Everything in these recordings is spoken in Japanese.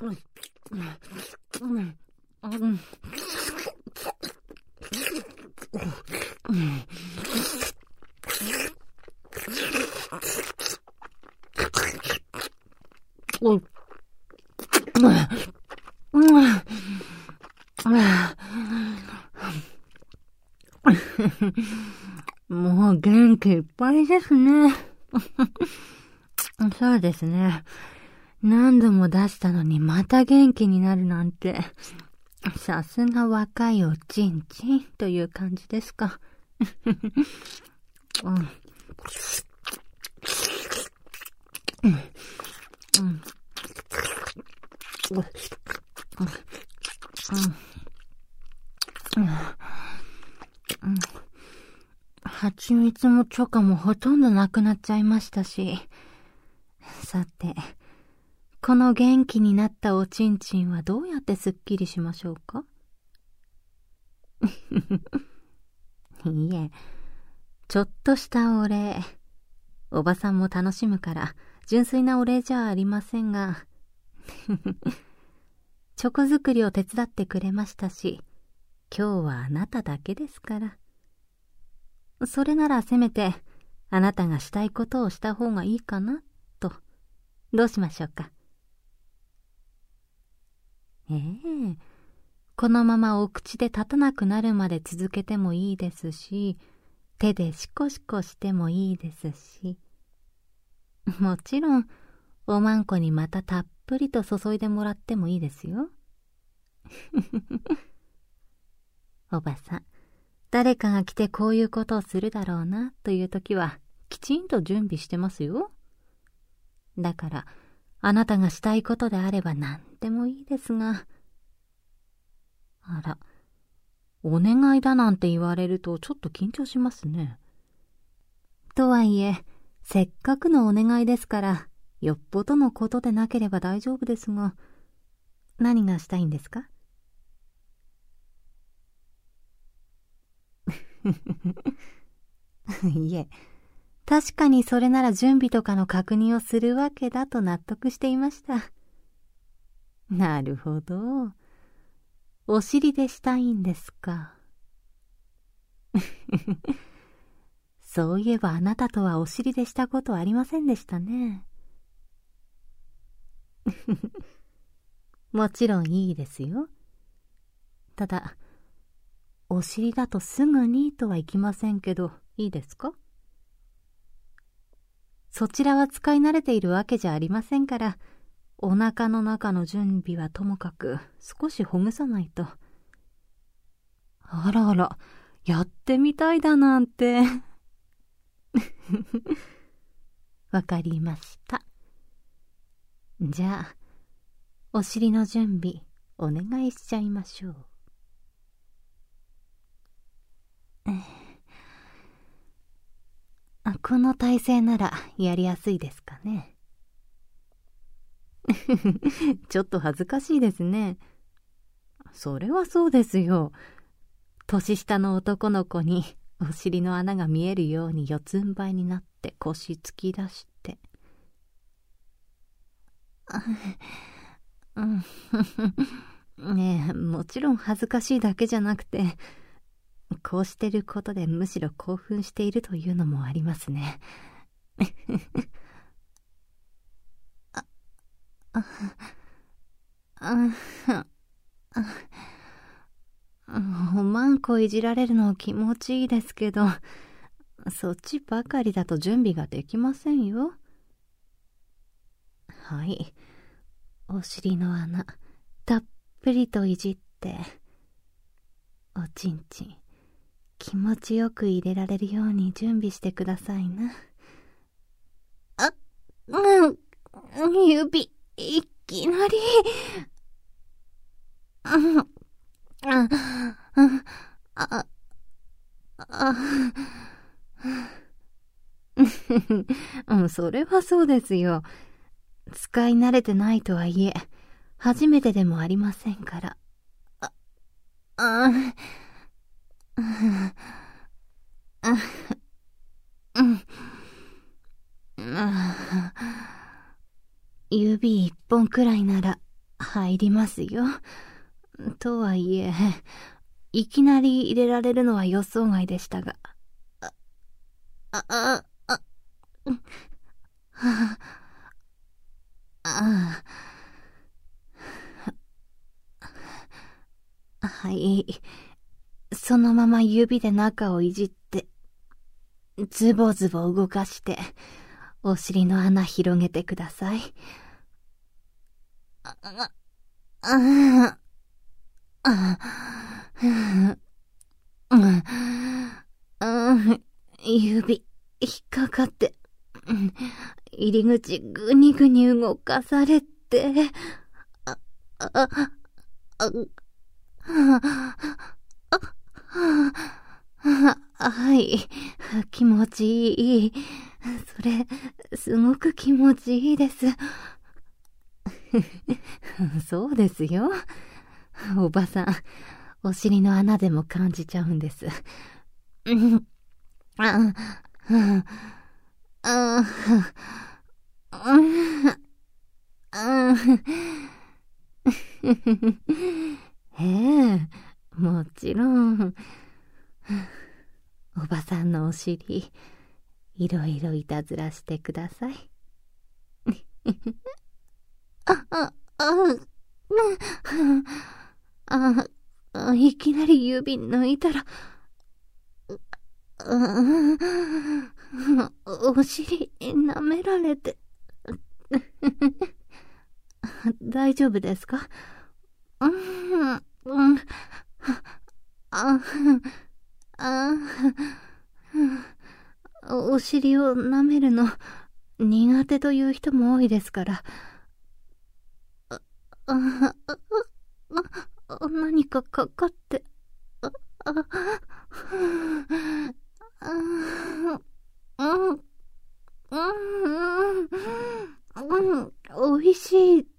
もう元気いっぱいですね。そうですね。何度も出したのにまた元気になるなんて、さすが若いおちんちんという感じですか。蜂蜜もチョコもほとんどなくなっちゃいましたし。さて、この元気になったおちんちんはどうやってすっきりしましょうか？いいえ、ちょっとしたお礼。おばさんも楽しむから、純粋なお礼じゃありませんが。チョコ作りを手伝ってくれましたし、今日はあなただけですから。それならせめて、あなたがしたいことをした方がいいかな、と。どうしましょうか。このままお口で立たなくなるまで続けてもいいですし、手でシコシコしてもいいですし、もちろん、おまんこにまたたっぷりと注いでもらってもいいですよ。おばさん、誰かが来てこういうことをするだろうなというときは、きちんと準備してますよ。だから、あなたがしたいことであれば何でもいいですが。あら、お願いだなんて言われるとちょっと緊張しますね。とはいえ、せっかくのお願いですから、よっぽどのことでなければ大丈夫ですが、何がしたいんですか？いえ、確かにそれなら準備とかの確認をするわけだと納得していました。なるほど。お尻でしたいんですか。そういえばあなたとはお尻でしたことありませんでしたね。もちろんいいですよ。ただ、お尻だとすぐにとはいきませんけど、いいですか？そちらは使い慣れているわけじゃありませんから、お腹の中の準備はともかく少しほぐさないと。あらあら、やってみたいだなんて。わかりました。じゃあ、お尻の準備、お願いしちゃいましょう。この体勢ならやりやすいですかね。ちょっと恥ずかしいですね。それはそうですよ。年下の男の子にお尻の穴が見えるように四つん這いになって腰突き出して。ねえ、もちろん恥ずかしいだけじゃなくて、こうしてることでむしろ興奮しているというのもありますね。おまんこいじられるの気持ちいいですけど、そっちばかりだと準備ができませんよ。はい。お尻の穴、たっぷりといじって、おちんちん、気持ちよく入れられるように準備してくださいな。指、いきなり。それはそうですよ。使い慣れてないとはいえ、初めてでもありませんから。指一本くらいなら入りますよ。とはいえ、いきなり入れられるのは予想外でしたが。はい。そのまま指で中をいじって、ズボズボ動かして、お尻の穴広げてください。指、引っかかって、入り口ぐにぐに動かされて、はい、気持ちいい。それ、すごく気持ちいいです。そうですよ。おばさん、お尻の穴でも感じちゃうんです。ええ、もちろん。おばさんのお尻、いろいろいたずらしてください。いきなり指抜いたら、お尻舐められて。大丈夫ですか？お尻を舐めるの苦手という人も多いですから。何かかかって。おいしいって。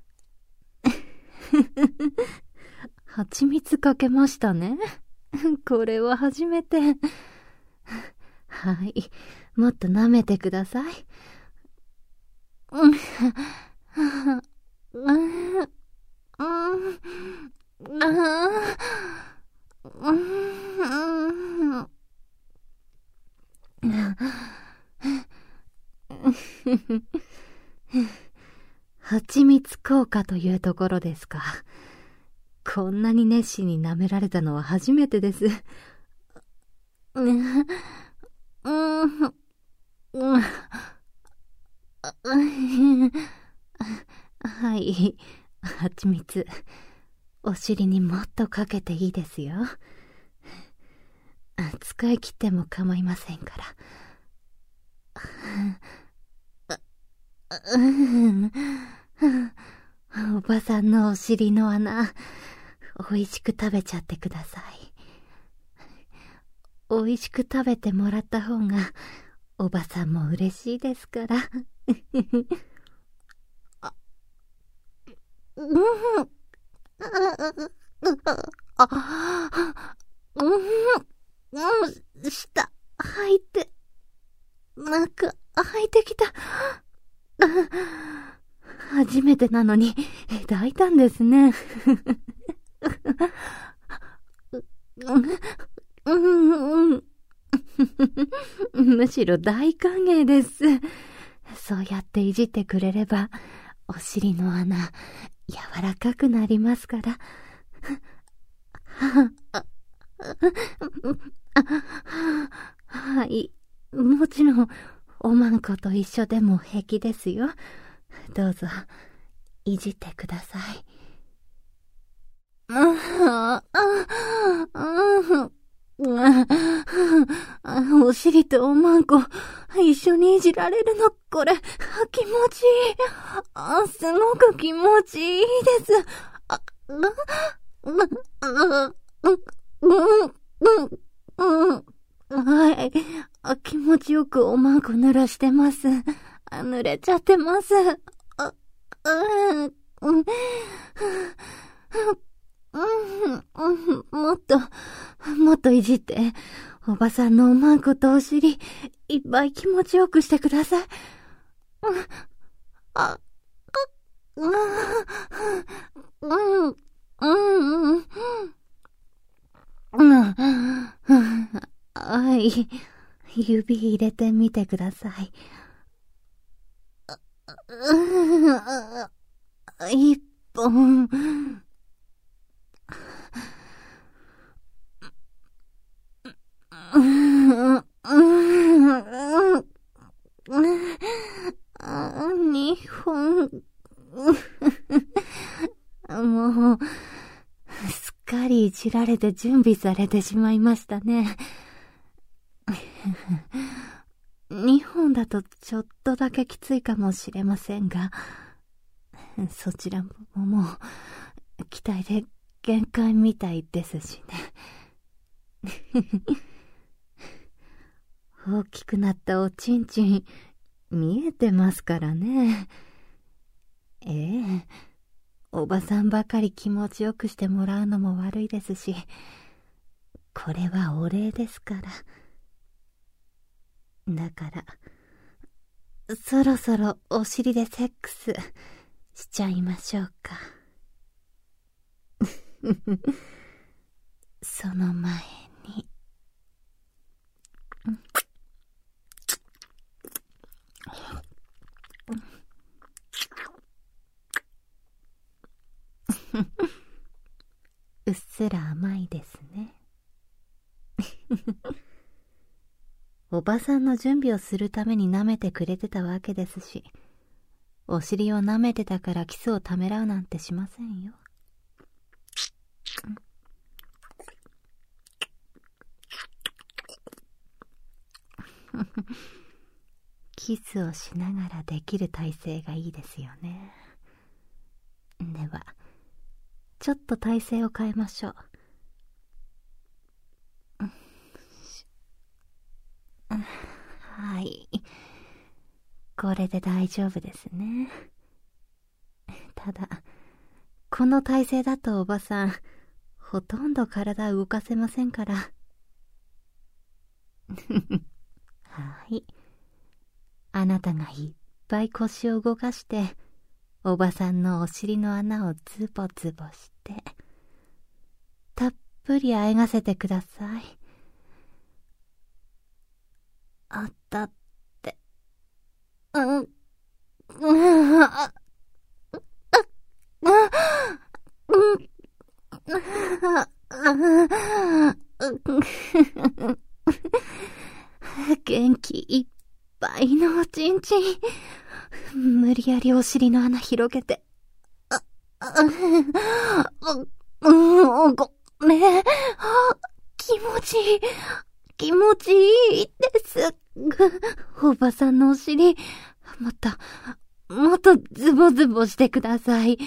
蜂蜜かけましたね。これは初めて。はい。もっと舐めてください。蜂蜜効果というところですか。こんなに熱心に舐められたのは初めてです。はい、蜂蜜、お尻にもっとかけていいですよ。使い切っても構いませんから。おばさんのお尻の穴、おいしく食べちゃってください。おいしく食べてもらった方が、おばさんも嬉しいですから。下、吐いて、中、吐いてきた。初めてなのに、抱いたんですね。むしろ大歓迎です。そうやっていじってくれれば、お尻の穴、柔らかくなりますから。はい。もちろん、おまんこと一緒でも平気ですよ。どうぞ、いじってください。お尻とおまんこ、一緒にいじられるの、これ、気持ちいい。すごく気持ちいいです。はい。気持ちよくおまんこ濡らしてます。濡れちゃってます。もっといじって、おばさんのおまんことお尻、いっぱい気持ちよくしてください。 はい。指入れてみてください。一本。二本。もう、すっかりいじられて準備されてしまいましたね。2本だとちょっとだけきついかもしれませんが、そちらももう、期待で限界みたいですしね。大きくなったおちんちん、見えてますからね。おばさんばかり気持ちよくしてもらうのも悪いですし、これはお礼ですから。だから、そろそろお尻でセックスしちゃいましょうか。その前に。うっすら甘いですね。おばさんの準備をするために舐めてくれてたわけですし、お尻を舐めてたからキスをためらうなんてしませんよ。キスをしながらできる体勢がいいですよね。では、ちょっと体勢を変えましょう。はい。これで大丈夫ですね。ただ、この体勢だとおばさん、ほとんど体動かせませんから。はい。あなたがいっぱい腰を動かして、おばさんのお尻の穴をズボズボして、たっぷりあえがせてください。あったって。元気いっぱいのおちんちん。無理やりお尻の穴広げて。ごめん。気持ちいい。気持ちいいです。おばさんのお尻、もっとズボズボしてください。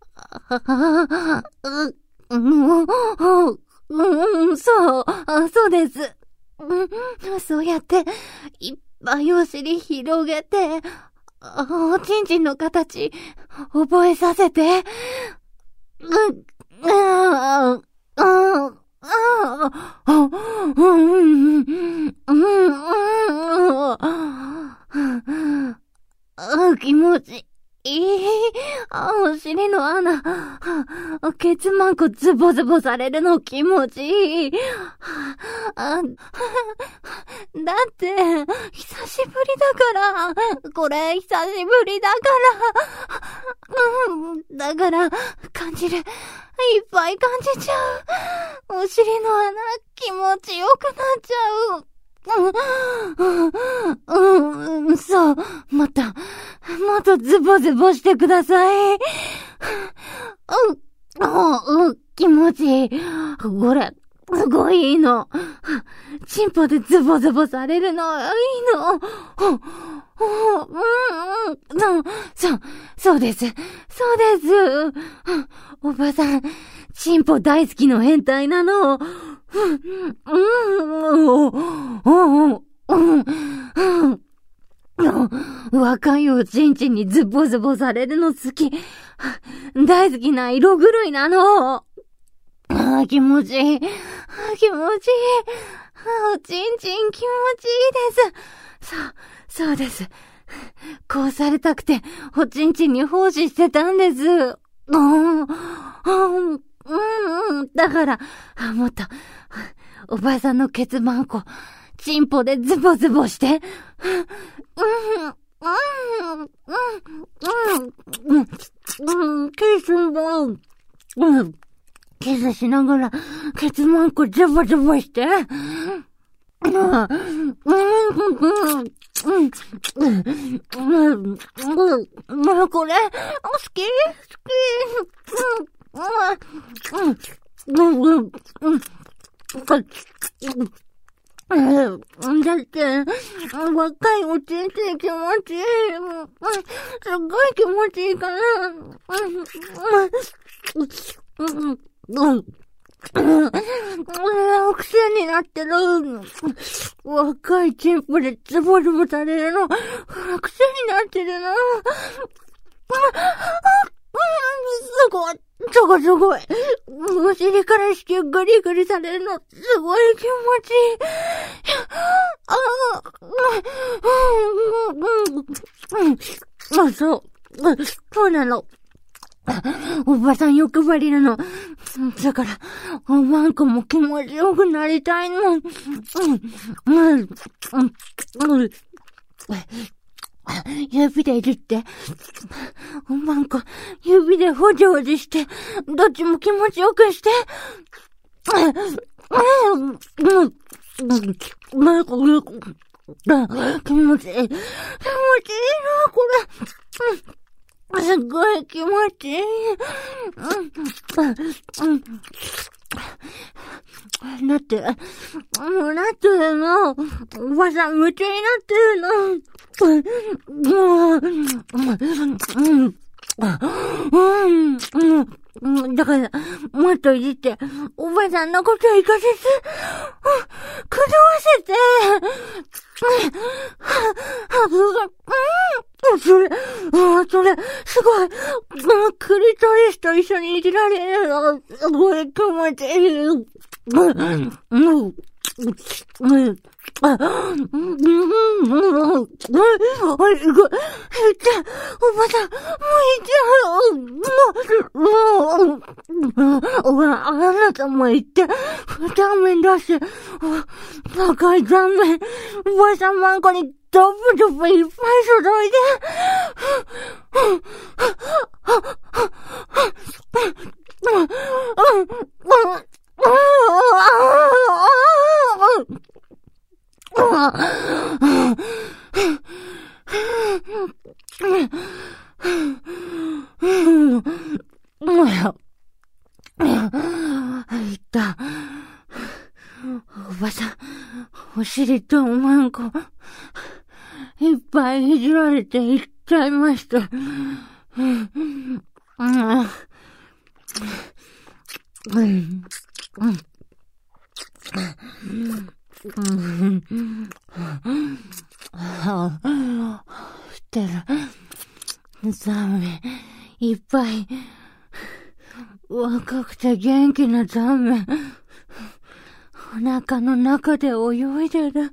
そうです。そうやって、いっぱいお尻広げて、おちんちんの形、覚えさせて。気持ちいい。お尻の穴、ケツマンコズボズボされるの気持ちいい。だって、久しぶりだから、これ久しぶりだから、だから、感じる。いっぱい感じちゃう。お尻の穴、気持ちよくなっちゃう。そう。もっとズボズボしてください。気持ちいい。これ、すごいいいの。チンポでズボズボされるの、いいの。そうです。そうです。おばさん、チンポ大好きの変態なの。若いおちんちんにズボズボされるの好き。大好きな色狂いなの。気持ちいい。気持ちいい。おちんちん気持ちいいです。そうです。 こうされたくて、おちんちんに奉仕してたんです。だから、もっと、おばさんのケツマンコ、チンポでズボズボして、キスも、キスしながら、ケツマンコズボズボして、これ、好きだって、若いおちんちん気持ちいい。すっごい気持ちいいから。癖になってる。若いチンポでズボズボされるの。癖になってるな。すごい。すごい。お尻からしてグリグリされるの、すごい気持ちいい。そうなの。おばさん欲張りなの。だから、おまんこも気持ちよくなりたいの。指でいじって。おまんこ、指でほじほじして、どっちも気持ちよくして。気持ちいい。気持ちいいな、これ。すっごい気持ちいい。だって、もうなってるの。おばさん夢中になってるの。だから、もっといじって、おばさんのこと行かせて、くどわせて、それ、すごい、クリトリスと一緒にいじられるの、すごい気持ちいい。おばさん、あなたも言って、残面出して、高い残面、おばさんマンコにドブドブいっぱい注いで、いった。おばさん、お尻とおまんこ、いっぱいいじられていっちゃいました。してる。ザメ、いっぱい、若くて元気なザメ、お腹の中で泳いでる。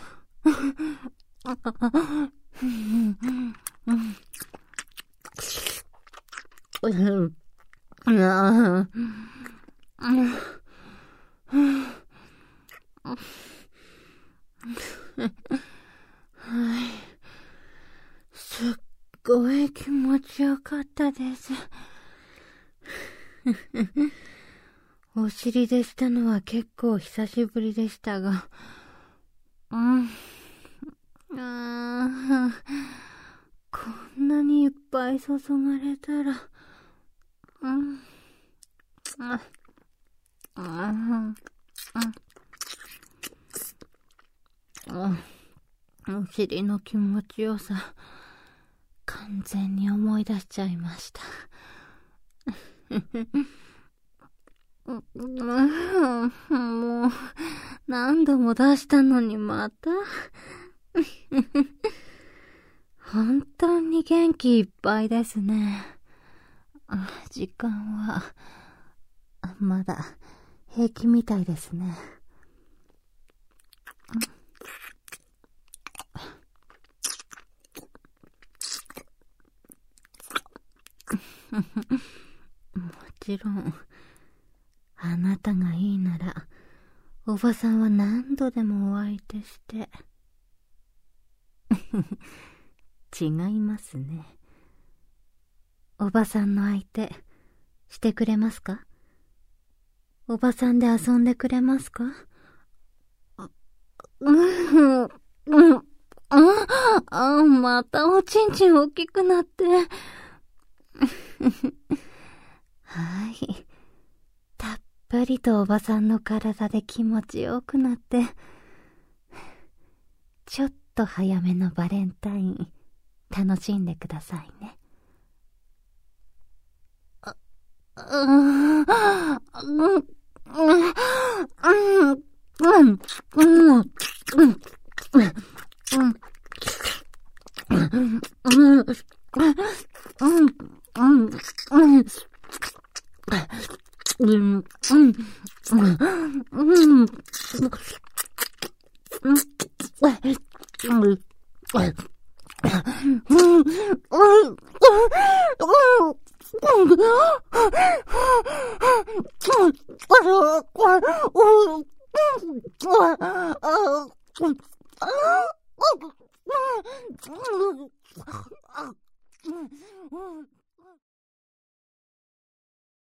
すっごい気持ちよかったです。お尻でしたのは結構久しぶりでしたが、こんなにいっぱい注がれたら、お尻の気持ちよさ、完全に思い出しちゃいました。もう、何度も出したのにまた。本当に元気いっぱいですね。時間は、まだ平気みたいですね。 もちろん、あなたがいいなら、おばさんは何度でもお相手して。違いますね。おばさんの相手、してくれますか？おばさんで遊んでくれますか？またおちんちん大きくなって。はい。たっぷりとおばさんの体で気持ちよくなって、ちょっと早めのバレンタイン、楽しんでくださいね。